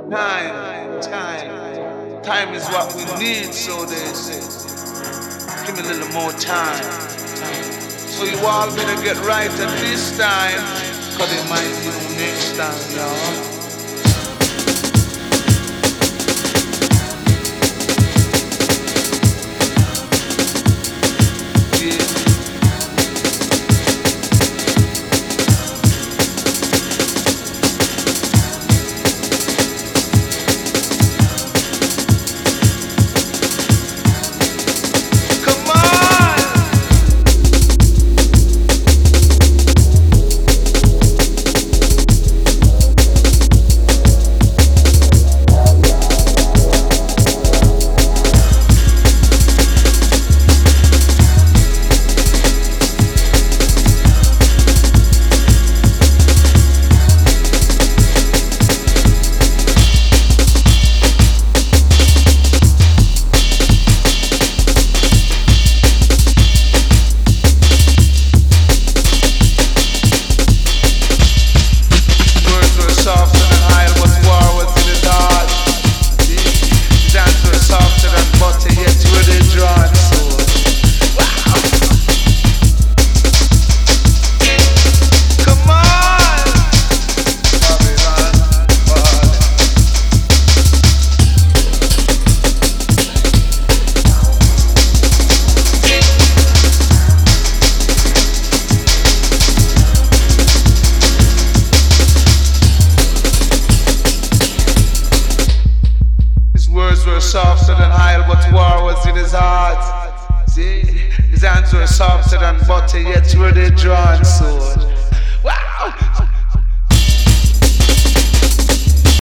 Time is what we need, so they say. Give me a little more time. So you all better get right at this time, cause it might be the next time, y'all. Softer than oil, but war was in his heart. See, his hands were softer than butter, yet ready drawn sword.